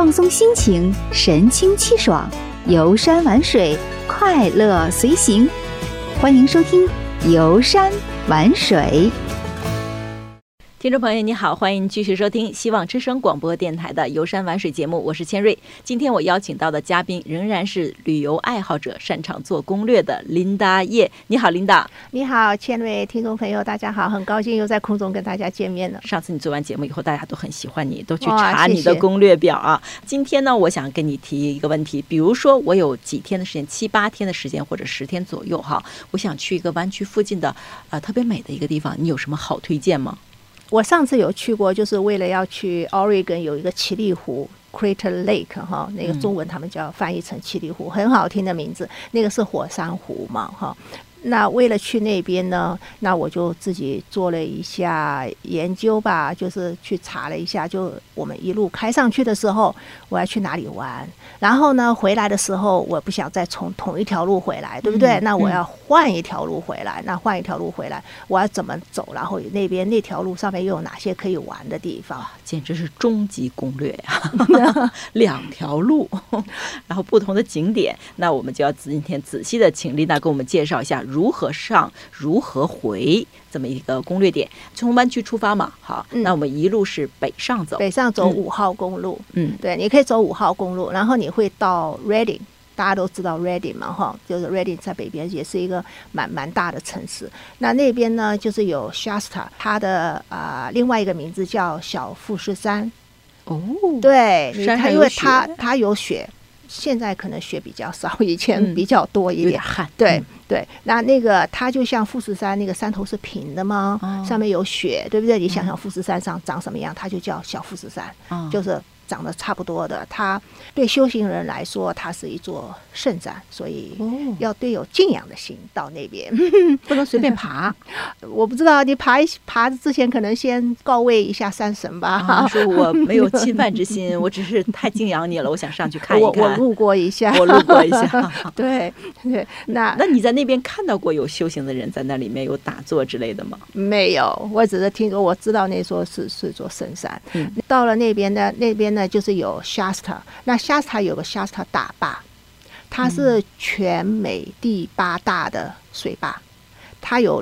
放松心情，神清气爽，游山玩水，快乐随行。欢迎收听游山玩水。 听众朋友你好，欢迎继续收听希望之声广播电台的游山玩水节目，我是千瑞。今天我邀请到的嘉宾仍然是旅游爱好者，擅长做攻略的琳达叶。你好，琳达。 你好，千瑞。听众朋友大家好，很高兴又在空中跟大家见面了。 上次你做完节目以后，大家都很喜欢你，都去查你的攻略表啊。谢谢。今天呢，我想跟你提一个问题，比如说我有几天的时间，7、8天的时间，或者10天左右哈，我想去一个湾区附近的特别美的一个地方，你有什么好推荐吗？ 我上次有去过，就是为了要去 Oregon 有一个奇丽湖 Crater Lake 哈，那个中文他们叫翻译成奇丽湖，很好听的名字，那个是火山湖嘛哈。那为了去那边呢，那我就自己做了一下研究吧，就是去查了一下，就我们一路开上去的时候，我要去哪里玩，然后呢回来的时候，我不想再从同一条路回来，对不对？那我要换一条路回来，那换一条路回来，我要怎么走？然后那边那条路上面又有哪些可以玩的地方？ 简直是终极攻略呀！2条路，然后不同的景点，那我们就要今天仔细的请琳达给我们介绍一下如何上如何回这么一个攻略点。从湾区出发嘛，好，那我们一路是北上走 5号公路，对，你可以走5号公路，然后你会到 Redding， 大家都知道 Redding 嘛哈，就是 Redding 在北边，也是一个蛮大的城市。那边呢就是有 Shasta， 它的另外一个名字叫小富士山。哦，对，因为它有雪。现在可能雪比较少，以前比较多一点， 有点旱。 对对，那个它就像富士山，那个山头是平的嘛，上面有雪，对不对？你想想富士山上长什么样，它就叫小富士山，就是长得差不多的。它对修行人来说，它是一座圣山，所以要对有敬仰的心到那边， 不能随便爬。 我不知道你爬之前，可能先告慰一下山神吧。 说我没有侵犯之心，我只是太敬仰你了，我想上去看一看。 我路过一下，对对。那你在那边看到过有修行的人在那里面有打坐之类的吗？ 没有，我只是听说，我知道那座是座圣山。到了那边呢就是有 Shasta， 那 Shasta 有个 Shasta 大坝，它是全美第8大的水坝，它有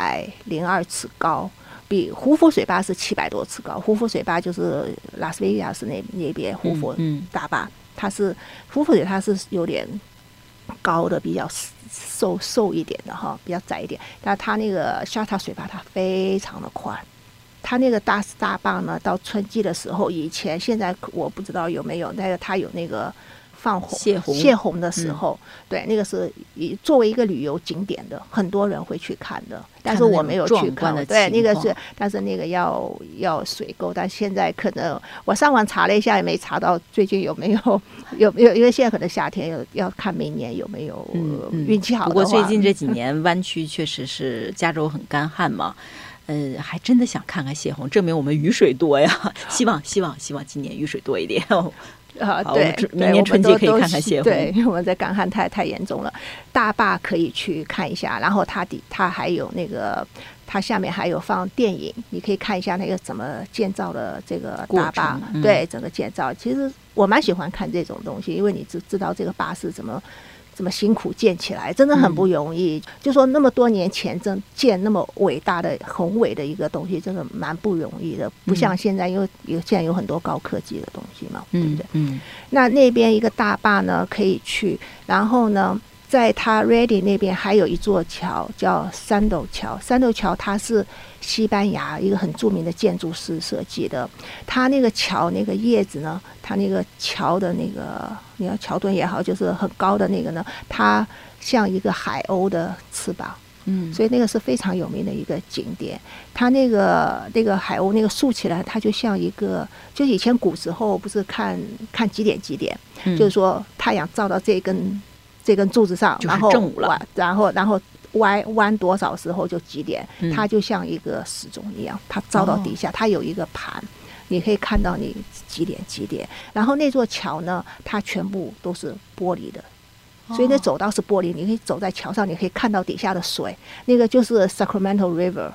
602尺高，比胡佛水坝是700多尺高。胡佛水坝就是拉斯维加斯那边胡佛大坝，胡佛水它是有点高的，比较瘦一点的哈，比较窄一点。但它那个 Shasta 水坝它非常的宽。它那个大坝呢，到春季的时候，现在我不知道有没有，但是它有那个放泄洪的时候，对，那个是作为一个旅游景点的，很多人会去看的。但是我没有去看，对，那个是，但是那个要水沟，但现在可能我上网查了一下，也没查到最近有没有，因为现在可能夏天要看明年有没有运气好的话。 不过最近这几年湾区确实是加州很干旱嘛。还真的想看看泄洪，证明我们雨水多呀！希望今年雨水多一点。 对， 明年春季可以看看泄洪。 对，我们在干旱太严重了，大坝可以去看一下，然后它还有那个，它下面还有放电影，你可以看一下那个怎么建造的这个大坝，对，整个建造。其实我蛮喜欢看这种东西，因为你知道这个坝是怎么辛苦建起来，真的很不容易。就说那么多年前建那么伟大的宏伟的一个东西，真的蛮不容易的。不像现在，因为现在有很多高科技的东西嘛，对不对？那边一个大坝呢可以去，然后呢，在它 Redding 那边还有一座桥叫三斗桥。三斗桥它是西班牙一个很著名的建筑师设计的。它那个桥那个叶子呢，它那个桥的那个你要桥墩也好，就是很高的那个呢，它像一个海鸥的翅膀。所以那个是非常有名的一个景点。它那个海鸥那个竖起来，它就像一个，就以前古时候不是看几点，就是说太阳照到这根柱子上， 然后正午了， 然后弯多少时候就几点，它就像一个时钟一样，它照到底下，它有一个盘，你可以看到你几点。然后那座桥呢，它全部都是玻璃的。所以那走道是玻璃，你可以走在桥上，你可以看到底下的水，那个就是 Sacramento River，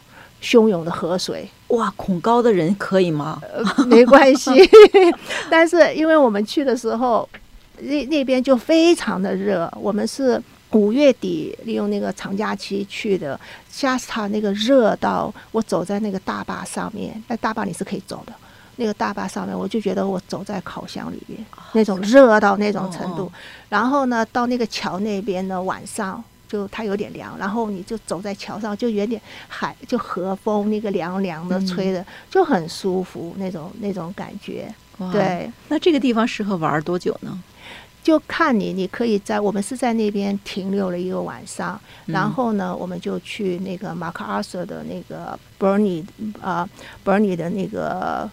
汹涌的河水。 哇，恐高的人可以吗？ 没关系，但是因为我们去的时候，那边就非常的热，我们是5月底利用那个长假期去的，加上那个热到我走在那个大坝上面，那大坝你是可以走的，那个大坝上面我就觉得我走在烤箱里面，那种热到那种程度。然后呢，到那个桥那边呢，晚上就它有点凉，然后你就走在桥上，就有点就和风那个凉凉的吹的，就很舒服那种感觉。对， 那这个地方适合玩多久呢？ 就看你可以我们是在那边停留了一个晚上，然后呢，我们就去那个马克阿瑟的那个 Bernie 的那个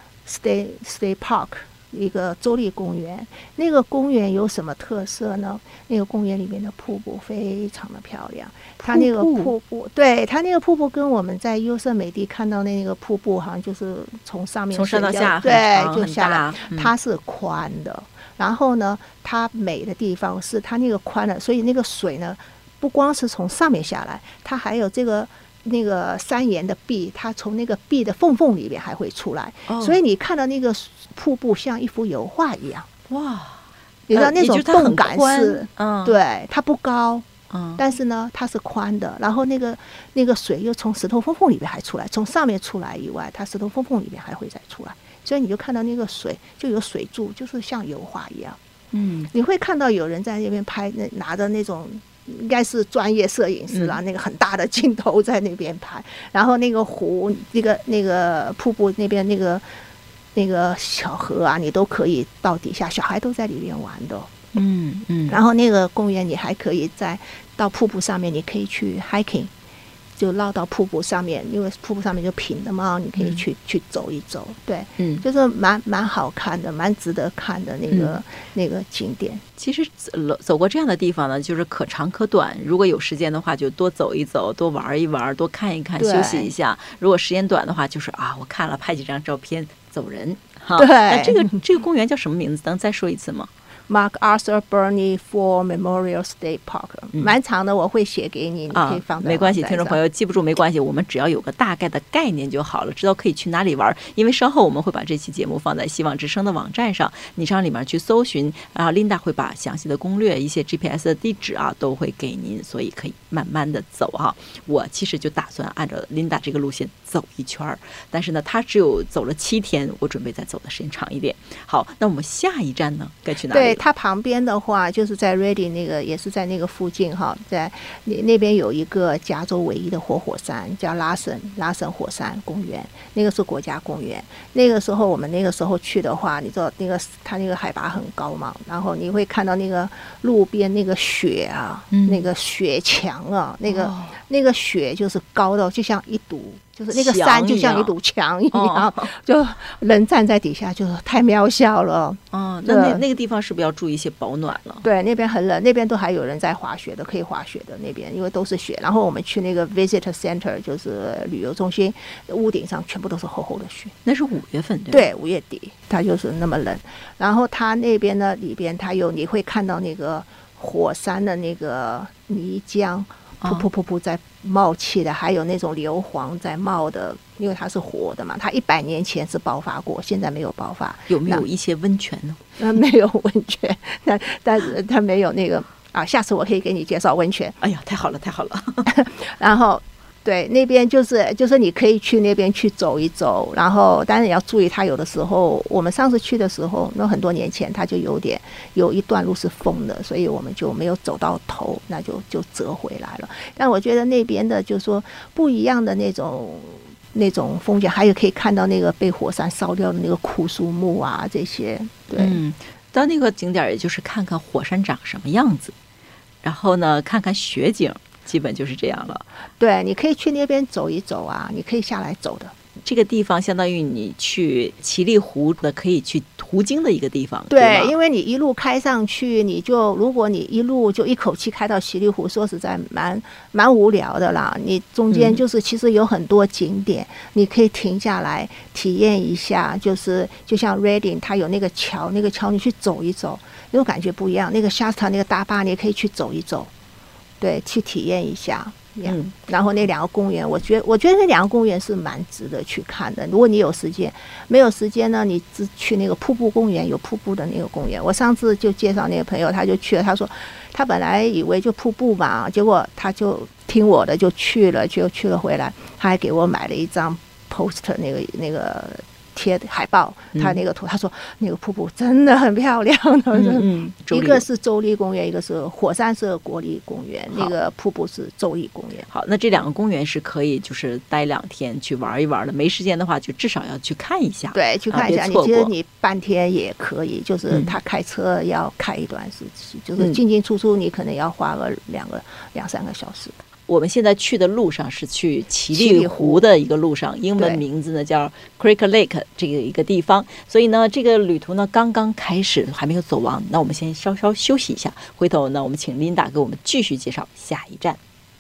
State Park。一个州立公园，那个公园有什么特色呢？那个公园里面的瀑布非常的漂亮，它那个瀑布，对，它那个瀑布跟我们在优胜美地看到那个瀑布好像就是从上面从上到下， 对，就下来，它是宽的。然后呢，它美的地方是它那个宽的，所以那个水呢，不光是从上面下来，它还有那个山岩的壁，它从那个壁的缝里面还会出来，所以你看到那个瀑布像一幅油画一样。 哇， 你知道那种动感是，对，它不高，但是呢它是宽的，然后那个水又从石头缝里面还出来，从上面出来以外，它石头缝里面还会再出来，所以你就看到那个水就有水柱，就是像油画一样。你会看到有人在那边拍，拿着那种应该是专业摄影师啦，那个很大的镜头在那边拍，然后那个湖，那个瀑布那边那个小河啊，你都可以到底下，小孩都在里面玩的。然后那个公园你还可以到瀑布上面，你可以去 hiking， 就绕到瀑布上面，因为瀑布上面就平的嘛，你可以去走一走。对，就是蛮好看的，蛮值得看的那个景点。 其实走过这样的地方呢，就是可长可短。如果有时间的话，就多走一走，多玩一玩，多看一看，休息一下。如果时间短的话，就是我看了拍几张照片走人。 对， 那这个公园叫什么名字？能再说一次吗 ？MacArthur Burney Fall Memorial State Park， 蛮长的，我会写给你，你可以放在。 没关系，听众朋友记不住没关系，我们只要有个大概的概念就好了，知道可以去哪里玩。因为稍后我们会把这期节目放在希望之声的网站上，你上里面去搜寻Linda 会把详细的攻略、一些 GPS 的地址都会给您，所以可以慢慢的走我其实就打算按照 Linda 这个路线走一圈，但是呢，她只有走了7天，我准备再走的时间长一点。好，那我们下一站呢，该去哪里？ 对，它旁边的话就是在 Reading 那个，也是在那个附近在那边有一个加州唯一的活火山，叫拉森火山公园，那个是国家公园。那个时候我们那个时候去的话，你知道它那个海拔很高嘛，然后你会看到那个路边那个雪那个雪墙那个雪就是高到就像一堵。就是那个山就像一堵墙一样，就人站在底下就是太渺小了。 那个地方是不是要注意一些保暖了？ 对，那边很冷，那边都还有人在滑雪的，可以滑雪的那边，因为都是雪。然后我们去那个 Visitor Center， 就是旅游中心，屋顶上全部都是厚厚的雪。 那是5月份对，5月底，它就是那么冷。然后它那边呢，里边你会看到那个火山的那个泥浆。噗在冒气的，还有那种硫磺在冒的，因为它是活的嘛，它100年前是爆发过，现在没有爆发。 有没有一些温泉呢？ 没有温泉，但是它没有那个下次我可以给你介绍温泉。 哎呀，太好了太好了。 然后对，那边就是你可以去那边去走一走，然后当然也要注意，它有的时候我们上次去的时候，那很多年前它就有一段路是封的，所以我们就没有走到头，那就折回来了。但我觉得那边的就是说不一样的那种风景，还有可以看到那个被火山烧掉的那个枯树木这些。对， 到那个景点也就是看看火山长什么样子，然后呢看看雪景。基本就是这样了。 对，你可以去那边走一走你可以下来走的。 这个地方相当于你去奇丽湖的可以去途经的一个地方。 对，因为你一路开上去，如果你一路就一口气开到奇丽湖，说实在蛮无聊的啦。你中间就是其实有很多景点，你可以停下来体验一下，就像 Reading 它有那个桥你去走一走，那种感觉不一样。那个 Shasta 那个大坝你也可以去走一走。对，去体验一下。 然后那2个公园，我觉得那2个公园是蛮值得去看的。如果你有时间，没有时间呢，你只去那个瀑布公园，有瀑布的那个公园。我上次就介绍那个朋友，他就去了，他说他本来以为就瀑布嘛，结果他就听我的就去了，回来，他还给我买了一张 poster 那个贴海报，他那个图，他说那个瀑布真的很漂亮的。一个是州立公园，一个是火山社国立公园，那个瀑布是州立公园。 好，那这2个公园是可以就是待2天去玩一玩的，没时间的话就至少要去看一下。 对，去看一下。其实你半天也可以，就是他开车要开一段时期，就是进进出出你可能要花个2-3个小时。 我们现在去的路上是去奇丽湖的一个路上，英文名字呢叫 Creek Lake 这个一个地方，所以呢这个旅途呢刚刚开始，还没有走完。那我们先稍稍休息一下，回头呢我们请 Linda 给我们继续介绍下一站。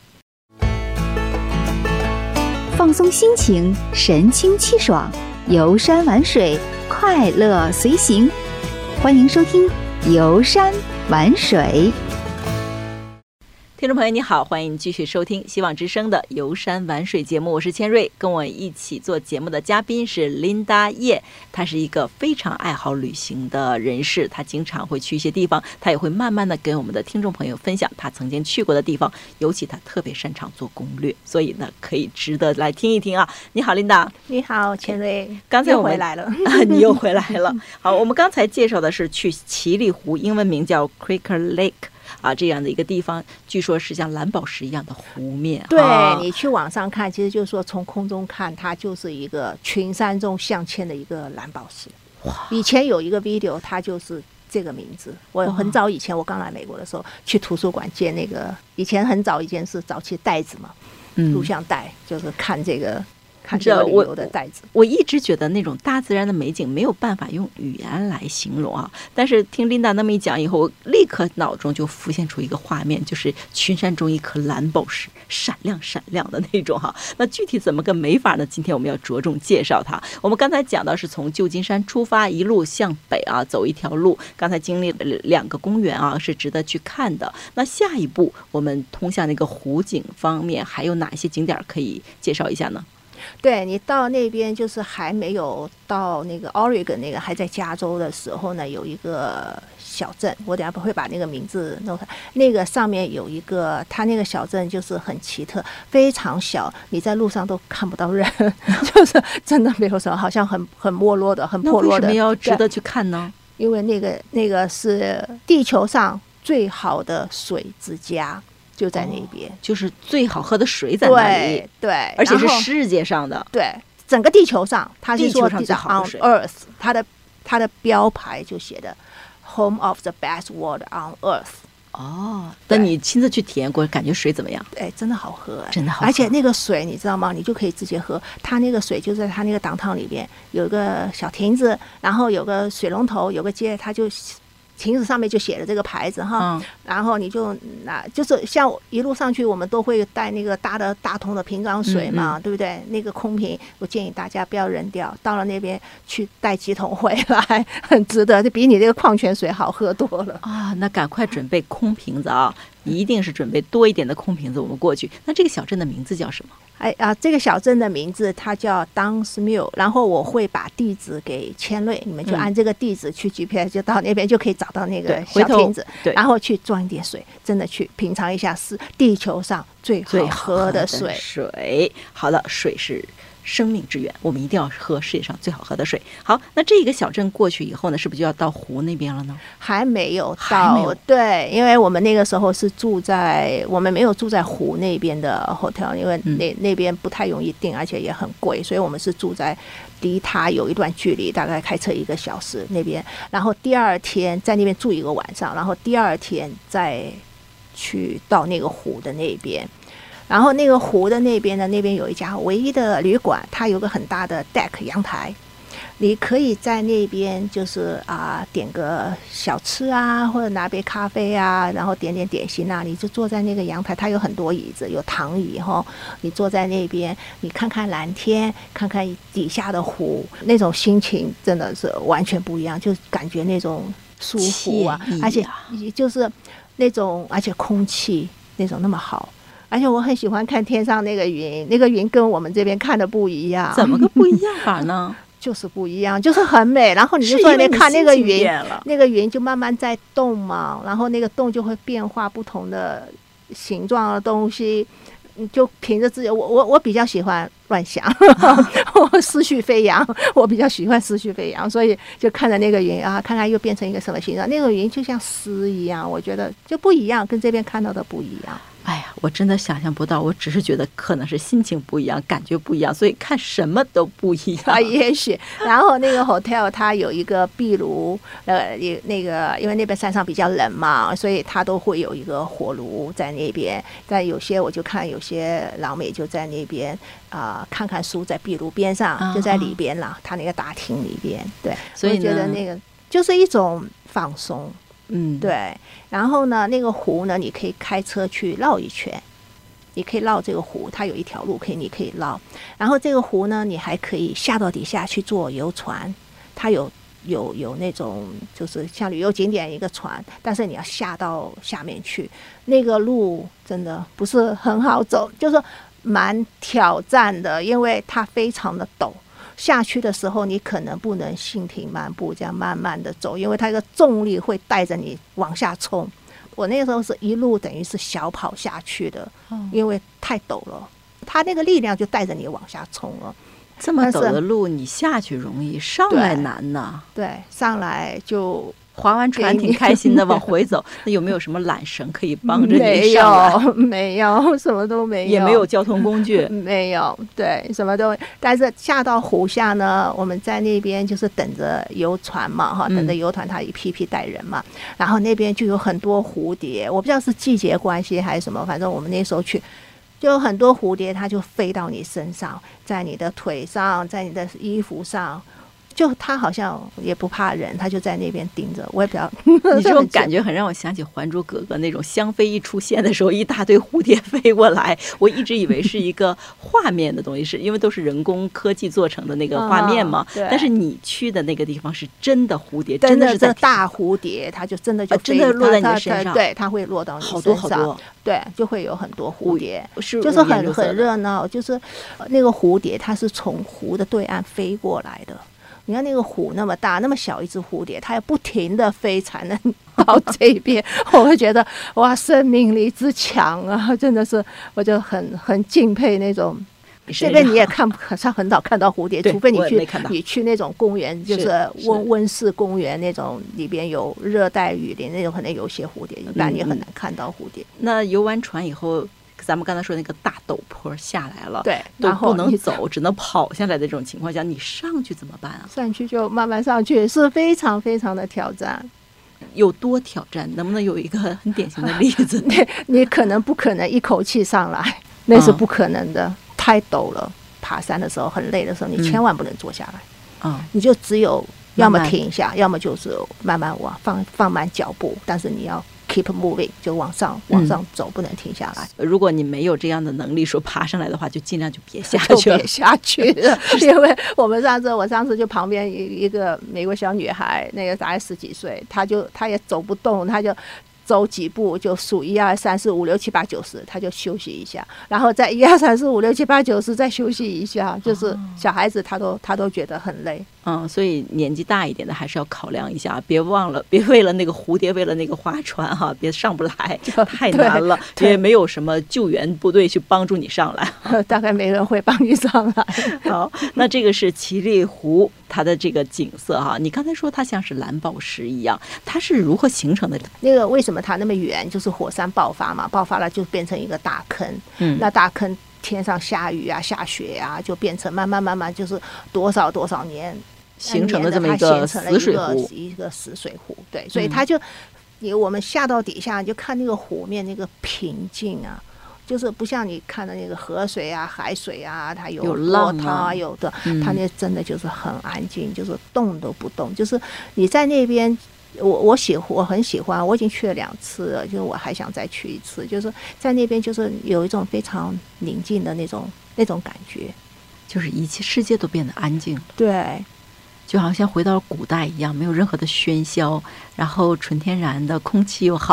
放松心情，神清气爽，游山玩水，快乐随行。欢迎收听游山玩水。 听众朋友你好，欢迎继续收听希望之声的游山玩水节目，我是千瑞，跟我一起做节目的嘉宾是 Linda 叶，她是一个非常爱好旅行的人士，她经常会去一些地方，她也会慢慢的跟我们的听众朋友分享她曾经去过的地方，尤其她特别擅长做攻略，所以呢可以值得来听一听啊。你好 Linda。 你好千瑞， 刚才我们又回来了你又回来了。好，我们刚才介绍的是去奇丽湖，英文名叫 Creek Lake这样的一个地方，据说是像蓝宝石一样的湖面。 对，你去网上看，其实就是说从空中看，它就是一个群山中镶嵌的一个蓝宝石。以前有一个 video， 它就是这个名字。我很早以前，我刚来美国的时候，去图书馆借那个，以前很早以前是早期袋子嘛，录像带，就是看这个旅游的袋子。 我一直觉得那种大自然的美景没有办法用语言来形容啊，但是听 Linda 那么一讲以后，我立刻脑中就浮现出一个画面，就是群山中一颗蓝宝石，闪亮闪亮的那种哈。那具体怎么个美法呢？今天我们要着重介绍它。我们刚才讲到是从旧金山出发，一路向北走一条路，刚才经历了2个公园是值得去看的。那下一步我们通向那个湖景方面还有哪些景点可以介绍一下呢？ 对，你到那边就是还没有到那个 Oregon 那个，还在加州的时候呢，有一个小镇，我等下会把那个名字弄开。那个上面有一个，它那个小镇就是很奇特，非常小，你在路上都看不到人，就是真的没有什么，好像很没落的，很破落的。 那为什么要值得去看呢？ 因为那个是地球上最好的水之家。就在那边， 就是最好喝的水在那里， 对， 而且是世界上的， 对，整个地球上，它是说地球上最好的水 on Earth， 它的标牌就写的 Home of the best water on Earth。 那你亲自去体验过，感觉水怎么样？ 真的好喝， 真的好喝。 而且那个水你知道吗？你就可以直接喝，它那个水就在它那个downtown里边有一个小亭子，然后有个水龙头，有个街，它就。亭子上面就写了这个牌子哈，然后你就就是像一路上去，我们都会带那个大桶的瓶装水嘛，对不对？那个空瓶，我建议大家不要扔掉，到了那边去带几桶回来，很值得，就比你这个矿泉水好喝多了那赶快准备空瓶子一定是准备多一点的空瓶子，我们过去。那这个小镇的名字叫什么？ 这个小镇的名字它叫 Downs Mill， 然后我会把地址给千瑞，你们就按这个地址去 GPS，就到那边就可以找到那个小亭子，然后去装一点水，真的去品尝一下是地球上最好喝的水。 好了，水是生命之源，我们一定要喝世界上最好喝的水。好，那这个小镇过去以后呢，是不是就要到湖那边了呢？ 还没有到，对，因为我们那个时候是我们没有住在湖那边的 hotel， 因为那边不太容易订，而且也很贵，所以我们是住在离它有一段距离，大概开车1个小时那边。然后第2天在那边住1个晚上，然后第2天再去到那个湖的那边。然后那个湖的那边呢，那边有一家唯一的旅馆，它有个很大的 deck 阳台，你可以在那边就是点个小吃或者拿杯咖啡然后点点心你就坐在那个阳台，它有很多椅子，有躺椅你坐在那边，你看看蓝天，看看底下的湖，那种心情真的是完全不一样，就感觉那种舒服而且就是那种，而且空气那种那么好。 而且我很喜欢看天上那个云，那个云跟我们这边看的不一样。 怎么个不一样法呢？ 就是不一样，就是很美。然后你就在那看那个云，那个云就慢慢在动嘛，然后那个动就会变化不同的形状的东西。你就凭着自己，我比较喜欢乱想，我思绪飞扬，我比较喜欢思绪飞扬，所以就看着那个云啊，看看又变成一个什么形状，那个云就像诗一样，我觉得就不一样，跟这边看到的不一样。 哎呀，我真的想象不到，我只是觉得可能是心情不一样，感觉不一样，所以看什么都不一样。 啊，也许。然后那个 hotel 它有一个壁炉，那个因为那边山上比较冷嘛，所以它都会有一个火炉在那边。但有些我就看有些老美就在那边看看书，在壁炉边上，就在里边啦，他那个大厅里边。对，所以我觉得那个就是一种放松。对。然后呢，那个湖呢，你可以开车去绕一圈，你可以绕这个湖，它有一条路你可以绕。然后这个湖呢，你还可以下到底下去坐游船，它有那种就是像旅游景点一个船，但是你要下到下面去，那个路真的不是很好走，就是蛮挑战的，因为它非常的陡。下去的时候你可能不能蜻蜓漫步这样慢慢的走，因为它一个重力会带着你往下冲。我那个时候是一路等于是小跑下去的，因为太陡了，它那个力量就带着你往下冲了。 这么陡的路你下去容易，上来难呢？ 对，上来就划完船挺开心的往回走，那有没有什么缆绳可以帮着你上来？ 没有，什么都没有， 也没有交通工具， 没有，对，什么都没有。但是下到湖下呢，我们在那边就是等着游船嘛，等着游船，它一批批带人嘛，然后那边就有很多蝴蝶，我不知道是季节关系还是什么，反正我们那时候去。就有很多蝴蝶，它就飞到你身上，在你的腿上，在你的衣服上，就它好像也不怕人，它就在那边盯着。我也不知道， 你这种感觉很让我想起《还珠格格》那种香妃一出现的时候，一大堆蝴蝶飞过来，我一直以为是一个画面的东西，是因为都是人工科技做成的那个画面嘛。但是你去的那个地方是真的蝴蝶，真的是在大蝴蝶，它就真的就真的落在你的身上， 对，它会落到你身上， 好多好多。 对，就会有很多蝴蝶，就是很热闹。就是那个蝴蝶，它是从湖的对岸飞过来的。你看那个湖那么大，那么小一只蝴蝶，它要不停的飞才能到这边。我会觉得哇，生命力之强啊，真的是，我就很敬佩那种。这边你也很少看到蝴蝶，除非你去那种公园，就是温室公园那种，里边有热带雨林那种，可能有些蝴蝶，一般也很难看到蝴蝶。 那游完船以后，咱们刚才说那个大陡坡下来了， 对， 都不能走，只能跑下来的这种情况下，你上去怎么办啊？ 上去就慢慢上去，是非常非常的挑战。 有多挑战？能不能有一个很典型的例子？ 你可能不可能一口气上来，那是不可能的。太陡了，爬山的时候很累的时候，你千万不能坐下来。你就只有要么停一下，要么就是慢慢放慢脚步，但是你要 keep moving， 就往上走，不能停下来。 如果你没有这样的能力说爬上来的话，就尽量就别下去了。 别下去了，因为我上次就旁边一个美国小女孩，那个大概10几岁，她也走不动，她就走几步就数1、2、3、4、5、6、7、8、9、10，他就休息一下，然后再1、2、3、4、5、6、7、8、9、10再休息一下，就是小孩子他都觉得很累。 所以年纪大一点的还是要考量一下，别忘了，别为了那个蝴蝶，为了那个划船哈，别上不来，太难了，因为没有什么救援部队去帮助你上来， 大概没人会帮你上来。 好，那这个是奇丽湖它的这个景色哈，你刚才说它像是蓝宝石一样，它是如何形成的？ 那个为什么它那么圆？就是火山爆发嘛，爆发了就变成一个大坑，那大坑天上下雨啊、下雪啊，就变成慢慢就是多少年形成了这么一个死水湖， 一个死水湖。对，所以它就我们下到底下就看那个湖面那个平静啊，就是不像你看的那个河水啊、海水啊，它有浪啊，有的，它那真的就是很安静，就是动都不动。就是你在那边，我很喜欢，我已经去了2次了，就是我还想再去一次。就是在那边，就是有一种非常宁静的那种感觉， 就是一切世界都变得安静了。 对。 就好像回到古代一样，没有任何的喧嚣，然后纯天然的空气又好，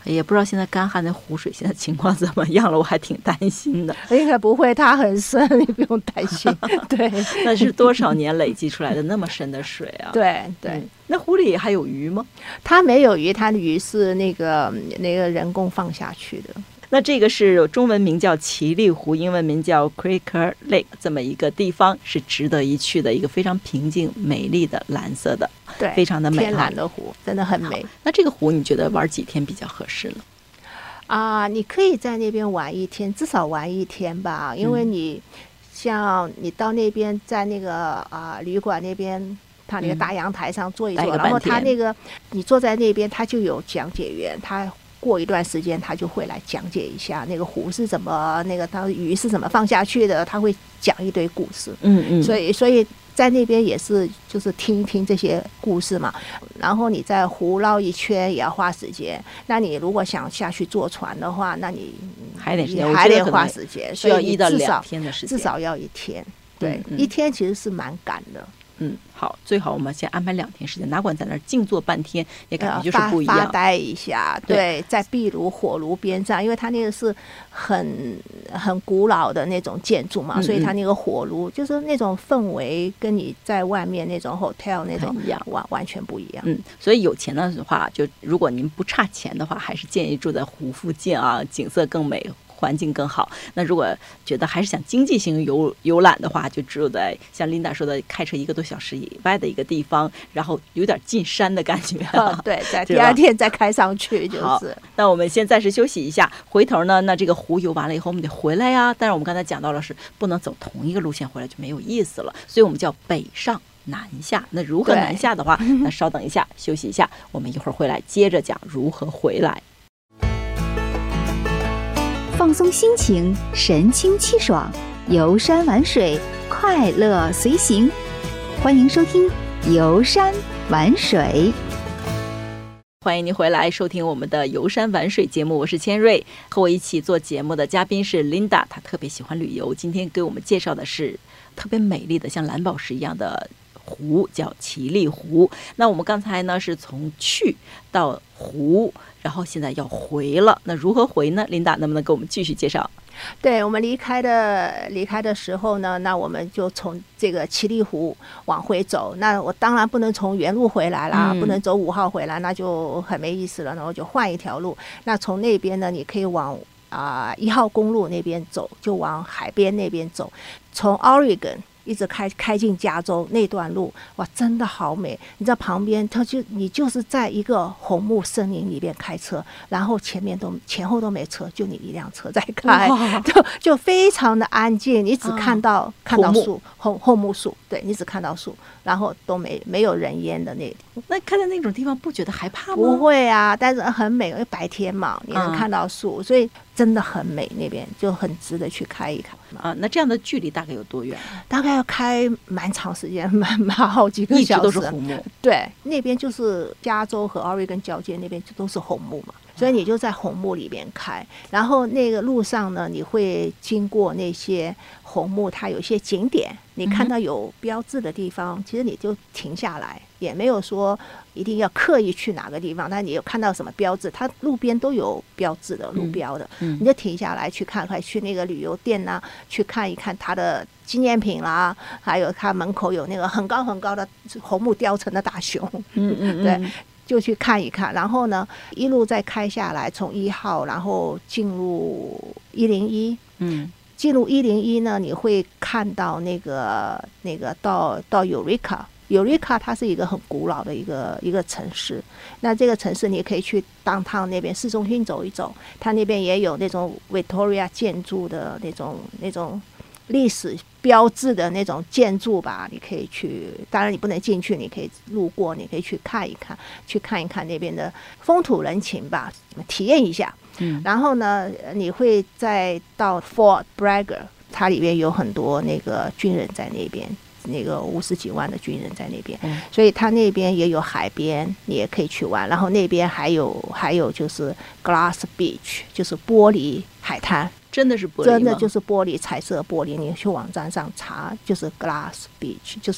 也不知道现在干旱的湖水现在情况怎么样了，我还挺担心的。 应该不会，它很深，你不用担心。对， 那是多少年累积出来的那么深的水啊？ 对对。 那湖里还有鱼吗？ 它没有鱼，它的鱼是那个人工放下去的。 那这个是中文名叫奇丽湖，英文名叫 Quaker Lake， 这么一个地方是值得一去的，一个非常平静美丽的蓝色的， 对， 非常的美， 天然的湖，真的很美。 那这个湖你觉得玩几天比较合适呢？ 你可以在那边玩一天，至少玩一天吧，因为你像你到那边，在那个旅馆那边。他那个大阳台上坐一坐，然后他那个你坐在那边，他就有讲解员，他过一段时间他就会来讲解一下那个湖是怎么，那个他鱼是怎么放下去的，他会讲一堆故事。所以在那边也是就是听一听这些故事嘛。然后你在湖绕一圈也要花时间，那你如果想下去坐船的话，那你还得花时间， 需要1到2天的时间， 至少要1天。对，1天其实是蛮赶的。 好，最好我们先安排2天时间，哪管在那儿静坐半天，也感觉就是不一样。 发呆一下，对，在壁炉、火炉边上，因为它那个是很古老的那种建筑嘛，所以它那个火炉就是那种氛围，跟你在外面那种 hotel 那种完全不一样。 所以有钱的话，就如果您不差钱的话，还是建议住在湖附近啊，景色更美。环境更好。那如果觉得还是想经济型游览的话，就只有在像琳达说的，开车1个多小时以外的一个地方，然后有点进山的感觉。 对，在第2天再开上去就是。 好，那我们先暂时休息一下，回头呢，那这个湖游完了以后，我们得回来呀。但是我们刚才讲到了是不能走同一个路线回来，就没有意思了，所以我们叫北上南下。那如何南下的话，那稍等一下，休息一下，我们一会儿回来接着讲如何回来。 放松心情，神清气爽，游山玩水，快乐随行。欢迎收听游山玩水。 欢迎您回来收听我们的游山玩水节目，我是千瑞。和我一起做节目的嘉宾是 Linda， 她特别喜欢旅游，今天给我们介绍的是特别美丽的像蓝宝石一样的湖，叫奇丽湖。那我们刚才呢是从去到湖，然后现在要回了，那如何回呢？琳达能不能给我们继续介绍？ 对，我们离开的时候呢，那我们就从这个奇丽湖往回走。那我当然不能从原路回来啦，不能走5号回来，那就很没意思了。然后就换一条路。那从那边呢，你可以往1号公路那边走，就往海边那边走，从 Oregon。一直开进加州那段路，哇，真的好美！你在旁边，你就是在一个红木森林里边开车，然后前后都没车，就你一辆车在开，就非常的安静。你只看到树，红木树，对，你只看到树，然后都没有人烟的那看到那种地方不觉得害怕吗？ 不会啊，但是很美，因为白天嘛，你能看到树，所以真的很美，那边就很值得去开一开那这样的距离大概有多远？ 大概要开蛮长时间，好几个小时， 一直都是红木。 对，那边就是加州和 Oregon 交界那边都是红木嘛，所以你就在红木里边开。然后那个路上呢，你会经过那些红木，它有一些景点，你看到有标志的地方，其实你就停下来，也没有说一定要刻意去哪个地方，但你有看到什么标志，它路边都有标志的，路标的，你就停下来去看看，去那个旅游店啊，去看一看它的纪念品啦，还有它门口有那个很高很高的红木雕成的大熊，对，就去看一看。然后呢，一路再开下来，从1号，然后进入101，进入101呢，你会看到那个到 Eureka 它是一个很古老的一个城市。那这个城市你可以去downtown那边市中心走一走，它那边也有那种 Victoria 建筑的那种历史标志的那种建筑吧，你可以去，当然你不能进去，你可以路过，你可以去看一看那边的风土人情吧，体验一下。然后呢，你会再到 Fort Bragg， 它里面有很多那个军人在那边，那个50几万的军人在那边，所以它那边也有海边，你也可以去玩。然后那边还有就是 Glass Beach， 就是玻璃海滩。 真的是玻璃吗？ 真的就是玻璃，彩色玻璃。你去网站上查，就是 Glass Beach， 就是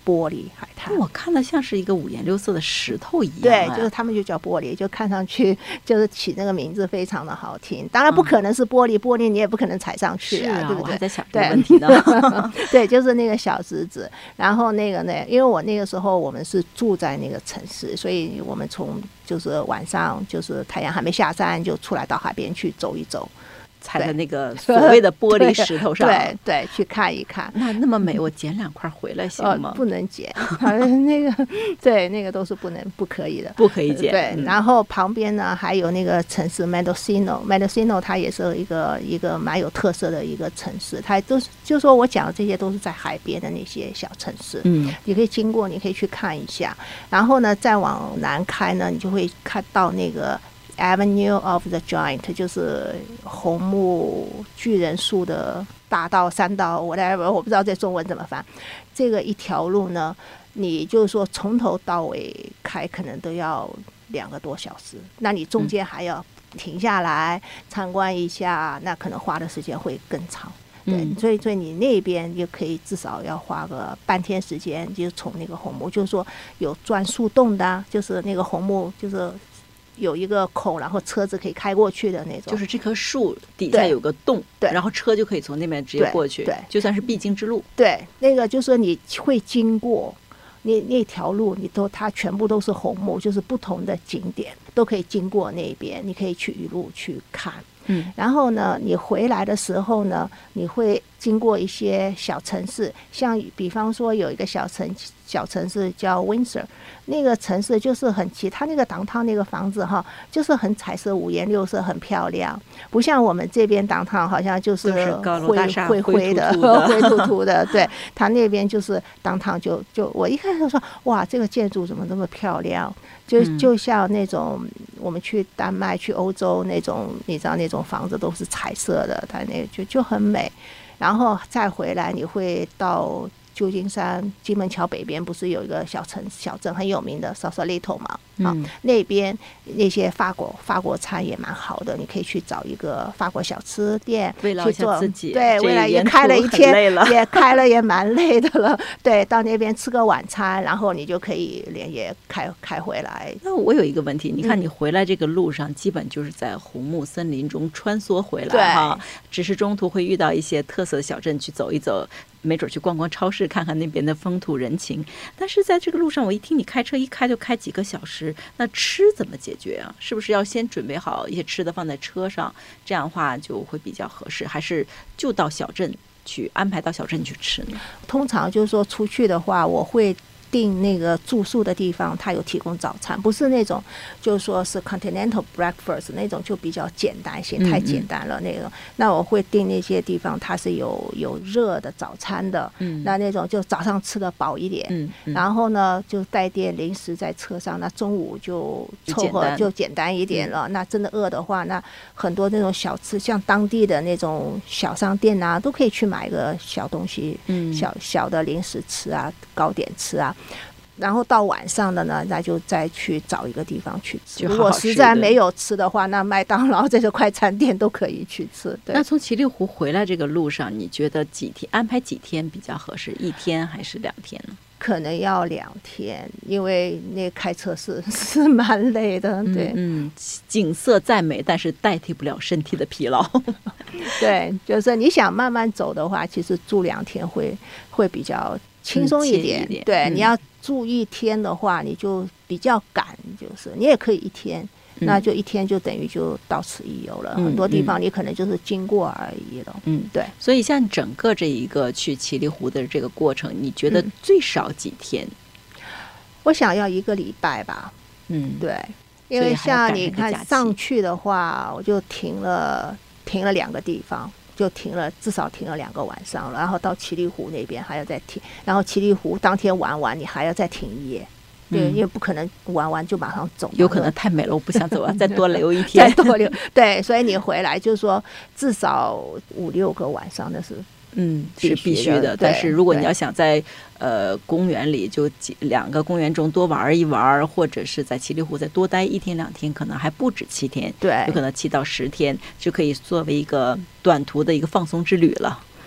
玻璃海滩。 我看的像是一个五颜六色的石头一样。 对，就是他们就叫玻璃，就看上去就是起那个名字非常的好听。当然不可能是玻璃，玻璃你也不可能踩上去啊，对不对？ 我还在想这个问题呢。 对，就是那个小石子。然后那个呢，因为我那个时候我们是住在那个城市，所以我们从就是晚上就是太阳还没下山就出来到海边去走一走。 踩在那个所谓的玻璃石头上， 对，去看一看。 那么美，我捡2块回来行吗？ 不能捡，那个对，那个都是不可以的， 不可以捡。 对，然后旁边呢还有那个城市 Mendocino 它也是一个蛮有特色的一个城市，它都是就说我讲的这些都是在海边的那些小城市，你可以经过，你可以去看一下。然后呢，再往南开呢，你就会看到那个Avenue of the Giant， 就是红木巨人树的大道、山道 whatever， 我不知道这中文怎么翻。这个一条路呢，你就是说从头到尾开可能都要2个多小时，那你中间还要停下来参观一下，那可能花的时间会更长。对，所以你那边就可以至少要花个半天时间，就从那个红木，就是说有钻树洞的，就是那个红木就是有一个孔，然后车子可以开过去的那种， 就是这棵树底下有个洞， 对， 然后车就可以从那边直接过去， 对， 就算是必经之路。 对，那个就是说你会经过那条路，它全部都是红木，就是不同的景点都可以经过那边，你可以去一路去看。然后呢，你回来的时候呢，你会经过一些小城市，像比方说有一个小城市叫 Windsor， 那个城市就是它那个downtown那个房子哈，就是很彩色五颜六色，很漂亮，不像我们这边downtown好像就是灰的灰秃秃的。对，它那边就是downtown就我一开始说哇，这个建筑怎么这么漂亮，就像那种我们去丹麦去欧洲那种，你知道那种房子都是彩色的，它那个就很美。然后再回来你会到旧金山金门桥北边不是有一个小镇很有名的 Sausalito 嘛？那边那些法国餐也蛮好的，你可以去找一个法国小吃店去做。对，未来也开了一天，也开了也蛮累的了。对，到那边吃个晚餐，然后你就可以连夜开回来。 那我有一个问题，你看你回来这个路上，基本就是在红木森林中穿梭回来哈，只是中途会遇到一些特色的小镇去走一走。没准去逛逛超市，看看那边的风土人情。但是在这个路上，我一听你开车一开就开几个小时，那吃怎么解决啊？是不是要先准备好一些吃的放在车上，这样的话就会比较合适？还是就到小镇去安排到小镇去吃呢？ 通常就是说出去的话，我会订那个住宿的地方，它有提供早餐，不是那种就是说是 continental breakfast 那种，就比较简单些，太简单了那种。那我会订那些地方，它是有热的早餐的，那种就早上吃得饱一点，然后呢就带点零食在车上，那中午就凑合就简单一点了。那真的饿的话，那很多那种小吃，像当地的那种小商店啊，都可以去买个小东西，小的零食吃啊，糕点吃啊。然后到晚上的呢，那就再去找一个地方去吃。如果实在没有吃的话，那麦当劳这些快餐店都可以去吃。对。 那从七里湖回来这个路上，你觉得安排几天比较合适？1天还是2天呢？ 可能要2天，因为那开车是蛮累的。对， 景色再美，但是代替不了身体的疲劳。 对，就是你想慢慢走的话，其实住2天会比较轻松一点。对，你要住1天的话，你就比较赶，就是你也可以1天。那就1天就等于就到此一游了，很多地方你可能就是经过而已了。对。所以像整个这一个去七里湖的这个过程，你觉得最少几天？ 我想要1个礼拜吧。对，因为像你看上去的话，我就停了2个地方，就至少停了2个晚上了，然后到七里湖那边还要再停，然后七里湖当天玩完，你还要再停1夜。对，因为不可能玩完就马上走， 有可能太美了，我不想走了，再多留1天， 再多留。对，所以你回来就是说至少5-6个晚上，那是是必须的。但是如果你要想在公园里就2个公园中多玩一玩，或者是在七里湖再多待1天2天，可能还不止7天， 对， 有可能7到10天就可以作为一个短途的一个放松之旅了。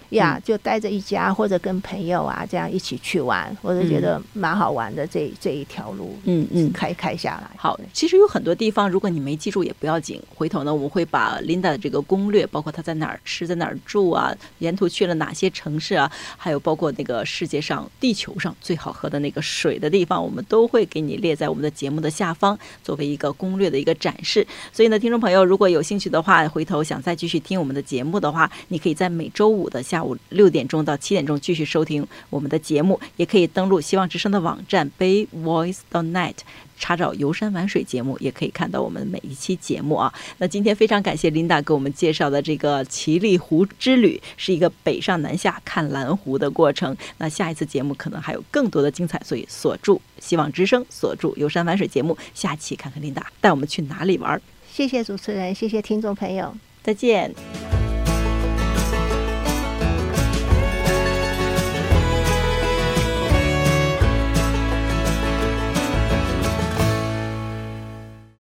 呀，就带着一家或者跟朋友啊这样一起去玩，我就觉得蛮好玩的。这一条路，开下来。 好，其实有很多地方，如果你没记住也不要紧，回头呢我们会把 Linda 的这个攻略，包括她在哪儿吃，在哪儿住啊，沿途去了哪些城市啊，还有包括那个世界上、地球上最好喝的那个水的地方，我们都会给你列在我们的节目的下方，作为一个攻略的一个展示。所以呢，听众朋友如果有兴趣的话，回头想再继续听我们的节目的话，你可以在每周五的下午6点钟到7点钟继续收听我们的节目，也可以登录希望之声的网站 bayvoice.net查找游山玩水节目，也可以看到我们每一期节目啊。那今天非常感谢琳达给我们介绍的这个奇丽湖之旅，是一个北上南下看蓝湖的过程。那下一次节目可能还有更多的精彩，所以锁住希望之声，锁住游山玩水节目，下期看看琳达带我们去哪里玩。 谢谢主持人，谢谢听众朋友， 再见。